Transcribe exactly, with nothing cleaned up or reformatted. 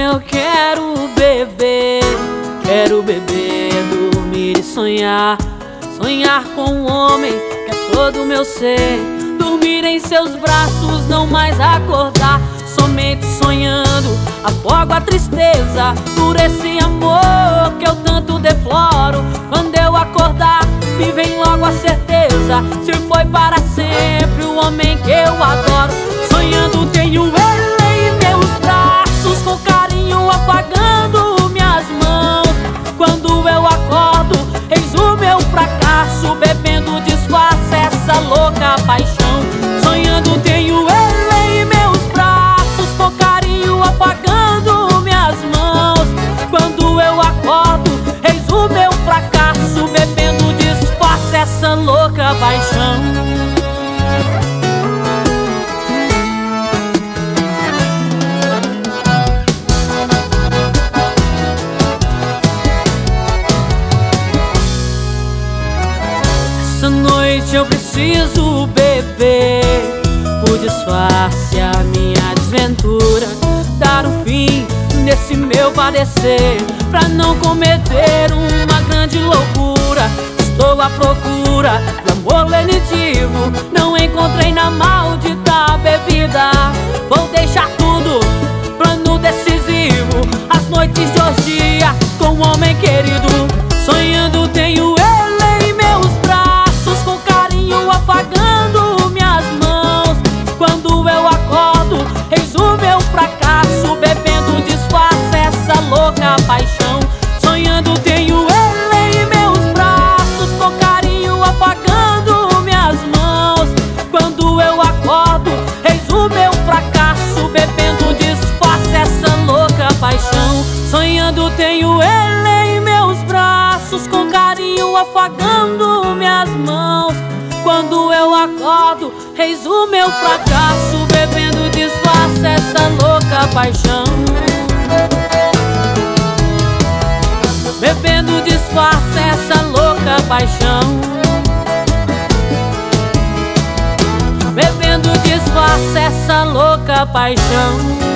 eu quero beber, quero beber, dormir e sonhar. Sonhar com um homem que é todo meu ser, dormir em seus braços, não mais acordar. Somente sonhando, afogo a tristeza por esse amor que eu tanto deploro. Quando eu acordar, me vem logo a certeza, se foi para sempre o homem que eu adoro. Sonhando tenho ele em meus braços, com carinho afagando minhas mãos. Quando eu acordo, eis o meu fracasso, bebendo disfarça essa louca paixão. Sonhando tenho ele em meus braços, com carinho afagando minhas mãos. Quando eu acordo, eis o meu fracasso, bebendo disfarça essa louca paixão. Essa noite eu preciso beber, por disfarce a minha desventura, dar um fim nesse meu padecer, pra não cometer uma grande loucura. Estou à procura do amor lenitivo, não encontrei na maldita bebida. Vou deixar tudo, plano decisivo, as noites de orgia com um homem querido. Sonhando tenho ele em meus braços, com carinho afagando minhas mãos. Quando eu acordo, eis o meu fracasso, bebendo disfarça essa louca paixão. Sonhando tenho ele em meus braços, com carinho afagando minhas mãos. Quando eu acordo, eis o meu fracasso, bebendo disfarça essa louca paixão. Sonhando tenho ele em meus braços, com carinho afagando minhas mãos. Quando eu acordo, eis o meu fracasso, bebendo disfarça essa louca paixão. Bebendo disfarça essa louca paixão. Bebendo disfarça essa louca paixão.